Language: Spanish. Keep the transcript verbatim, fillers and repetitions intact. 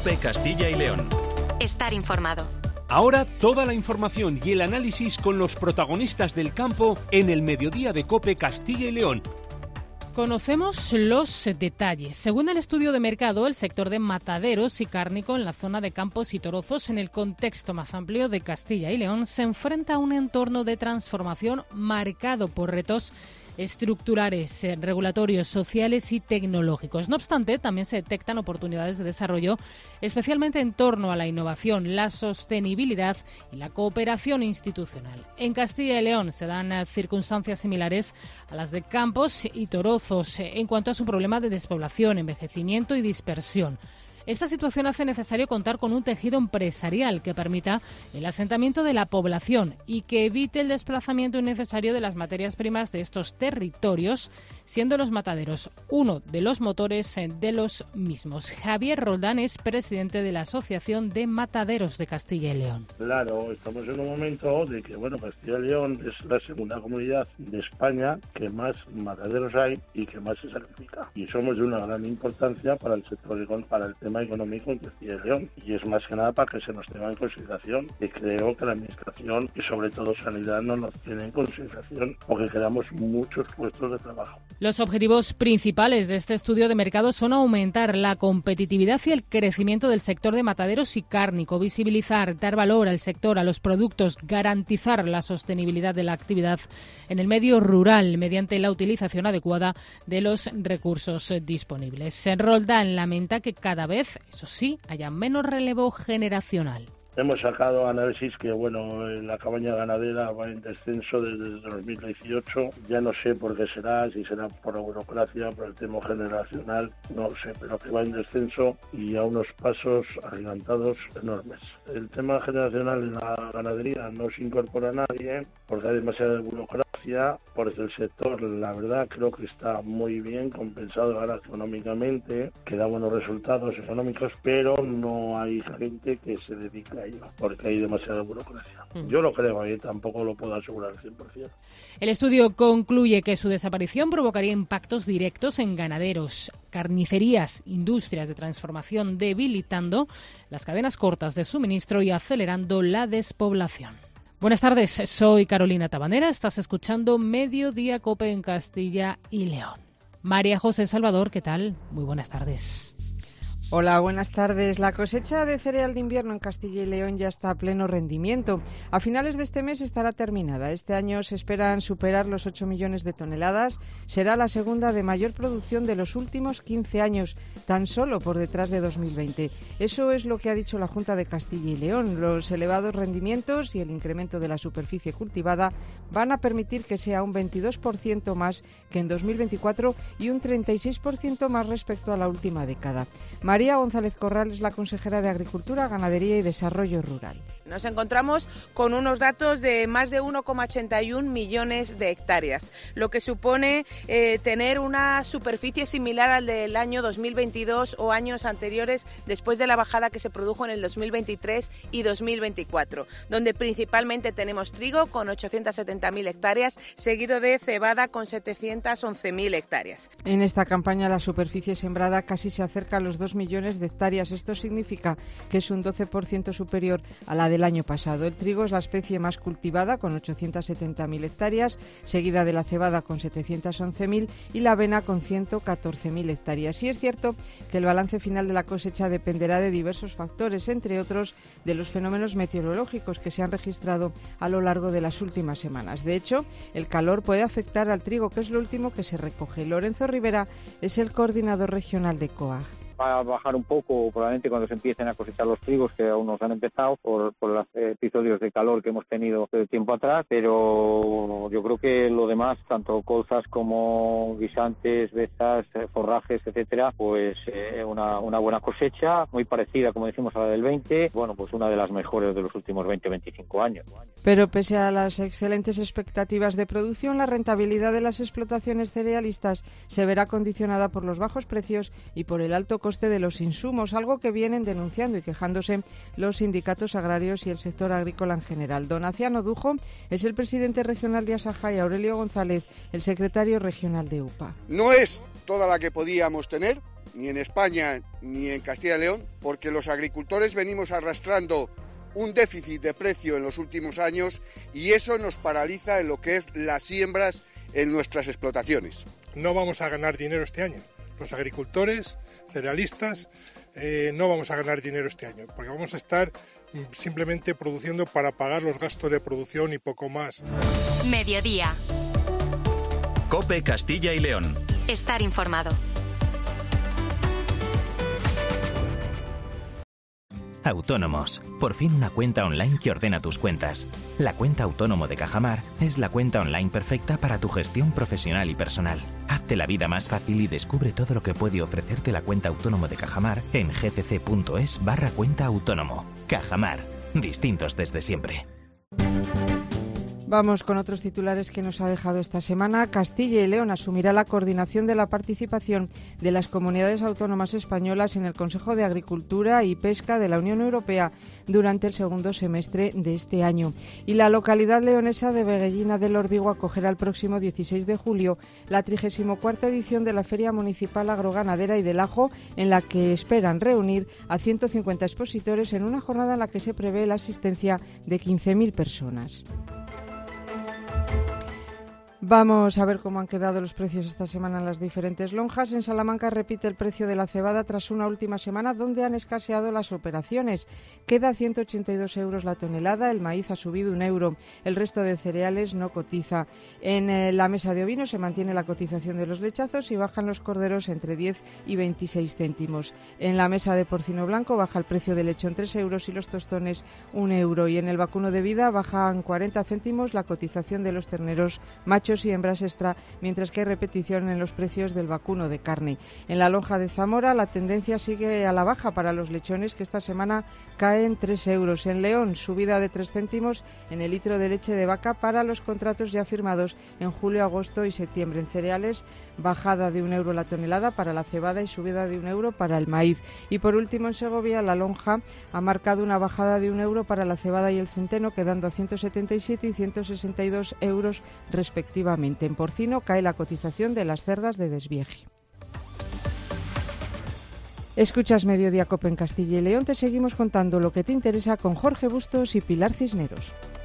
COPE Castilla y León. Estar informado. Ahora toda la información y el análisis con los protagonistas del campo en el mediodía de COPE Castilla y León. Conocemos los detalles. Según el estudio de mercado, el sector de mataderos y cárnico en la zona de Campos y Torozos, en el contexto más amplio de Castilla y León, se enfrenta a un entorno de transformación marcado por retos estructurales, regulatorios, sociales y tecnológicos. No obstante, también se detectan oportunidades de desarrollo, especialmente en torno a la innovación, la sostenibilidad y la cooperación institucional. En Castilla y León se dan circunstancias similares a las de Campos y Torozos en cuanto a su problema de despoblación, envejecimiento y dispersión. Esta situación hace necesario contar con un tejido empresarial que permita el asentamiento de la población y que evite el desplazamiento innecesario de las materias primas de estos territorios, siendo los mataderos uno de los motores de los mismos. Javier Roldán es presidente de la Asociación de Mataderos de Castilla y León. Claro, estamos en un momento de que, bueno, Castilla y León es la segunda comunidad de España que más mataderos hay y que más se sacrifica. Y somos de una gran importancia para el sector, para el tema económico en Castilla y León, y es más que nada para que se nos tenga en consideración, y creo que la administración y sobre todo sanidad no nos tiene en consideración porque creamos muchos puestos de trabajo. Los objetivos principales de este estudio de mercado son aumentar la competitividad y el crecimiento del sector de mataderos y cárnico, visibilizar, dar valor al sector, a los productos, garantizar la sostenibilidad de la actividad en el medio rural mediante la utilización adecuada de los recursos disponibles. Roldán lamenta que cada vez, eso sí, haya menos relevo generacional. Hemos sacado análisis que, bueno, la cabaña ganadera va en descenso desde dos mil dieciocho. Ya no sé por qué será, si será por la burocracia, por el tema generacional, no lo sé, pero que va en descenso y a unos pasos agigantados enormes. El tema generacional en la ganadería no se incorpora a nadie porque hay demasiada burocracia, porque el sector, la verdad, creo que está muy bien compensado ahora económicamente, que da buenos resultados económicos, pero no hay gente que se dedique a ello, porque hay demasiada burocracia. Mm. Yo lo creo, y tampoco lo puedo asegurar al cien por ciento. El estudio concluye que su desaparición provocaría impactos directos en ganaderos, carnicerías, industrias de transformación, debilitando las cadenas cortas de suministro y acelerando la despoblación. Buenas tardes, soy Carolina Tabanera, estás escuchando Mediodía COPE en Castilla y León. María José Salvador, ¿qué tal? Muy buenas tardes. Hola, buenas tardes. La cosecha de cereal de invierno en Castilla y León ya está a pleno rendimiento. A finales de este mes estará terminada. Este año se esperan superar los ocho millones de toneladas. Será la segunda de mayor producción de los últimos quince años, tan solo por detrás de dos mil veinte. Eso es lo que ha dicho la Junta de Castilla y León. Los elevados rendimientos y el incremento de la superficie cultivada van a permitir que sea un veintidós por ciento más que en dos mil veinticuatro y un treinta y seis por ciento más respecto a la última década. María González Corral es la consejera de Agricultura, Ganadería y Desarrollo Rural. Nos encontramos con unos datos de más de uno coma ochenta y uno millones de hectáreas, lo que supone eh, tener una superficie similar al del año dos mil veintidós o años anteriores, después de la bajada que se produjo en el dos mil veintitrés y dos mil veinticuatro, donde principalmente tenemos trigo con ochocientas setenta mil hectáreas, seguido de cebada con setecientas once mil hectáreas. En esta campaña la superficie sembrada casi se acerca a los dos millones de hectáreas. Esto significa que es un doce por ciento superior a la del año pasado. El trigo es la especie más cultivada, con ochocientas setenta mil hectáreas, seguida de la cebada con setecientas once mil y la avena con ciento catorce mil hectáreas. Y es cierto que el balance final de la cosecha dependerá de diversos factores, entre otros de los fenómenos meteorológicos que se han registrado a lo largo de las últimas semanas. De hecho, el calor puede afectar al trigo, que es lo último que se recoge. Lorenzo Rivera es el coordinador regional de COAG. Va a bajar un poco probablemente cuando se empiecen a cosechar los trigos, que aún no se han empezado por, por los episodios de calor que hemos tenido de tiempo atrás, pero yo creo que lo demás, tanto colzas como guisantes, besas, forrajes, etcétera, pues eh, una, una buena cosecha, muy parecida, como decimos, a la del veinte, bueno, pues una de las mejores de los últimos veinte a veinticinco años. Pero pese a las excelentes expectativas de producción, la rentabilidad de las explotaciones cerealistas se verá condicionada por los bajos precios y por el alto coste coste de los insumos, algo que vienen denunciando y quejándose los sindicatos agrarios y el sector agrícola en general. Donaciano Dujo es el presidente regional de Asaja y Aurelio González, el secretario regional de U P A. No es toda la que podíamos tener, ni en España ni en Castilla y León, porque los agricultores venimos arrastrando un déficit de precio en los últimos años y eso nos paraliza en lo que es las siembras en nuestras explotaciones. No vamos a ganar dinero este año. Los agricultores, cerealistas, eh, no vamos a ganar dinero este año, porque vamos a estar simplemente produciendo para pagar los gastos de producción y poco más. Mediodía. COPE Castilla y León. Estar informado. Autónomos. Por fin una cuenta online que ordena tus cuentas. La cuenta autónomo de Cajamar es la cuenta online perfecta para tu gestión profesional y personal. Hazte la vida más fácil y descubre todo lo que puede ofrecerte la cuenta autónomo de Cajamar en gcc.es barra cuenta autónomo. Cajamar. Distintos desde siempre. Vamos con otros titulares que nos ha dejado esta semana. Castilla y León asumirá la coordinación de la participación de las comunidades autónomas españolas en el Consejo de Agricultura y Pesca de la Unión Europea durante el segundo semestre de este año. Y la localidad leonesa de Veguellina del Orbigo acogerá el próximo dieciséis de julio la trigésima cuarta edición de la Feria Municipal Agroganadera y del Ajo, en la que esperan reunir a ciento cincuenta expositores en una jornada en la que se prevé la asistencia de quince mil personas. Vamos a ver cómo han quedado los precios esta semana en las diferentes lonjas. En Salamanca repite el precio de la cebada tras una última semana donde han escaseado las operaciones. Queda a ciento ochenta y dos euros la tonelada, el maíz ha subido un euro, el resto de cereales no cotiza. En eh, la mesa de ovinos se mantiene la cotización de los lechazos y bajan los corderos entre diez y veintiséis céntimos. En la mesa de porcino blanco baja el precio del lechón tres euros y los tostones un euro. Y en el vacuno de vida bajan cuarenta céntimos la cotización de los terneros machos y hembras extra, mientras que hay repetición en los precios del vacuno de carne. En la lonja de Zamora la tendencia sigue a la baja para los lechones, que esta semana caen tres euros. En León, subida de tres céntimos en el litro de leche de vaca para los contratos ya firmados en julio, agosto y septiembre. En cereales, bajada de un euro la tonelada para la cebada y subida de un euro para el maíz. Y por último, en Segovia, la lonja ha marcado una bajada de un euro para la cebada y el centeno, quedando a ciento setenta y siete y ciento sesenta y dos euros respectivamente. En porcino cae la cotización de las cerdas de desvieje. Escuchas Mediodía COPE en Castilla y León. Te seguimos contando lo que te interesa con Jorge Bustos y Pilar Cisneros.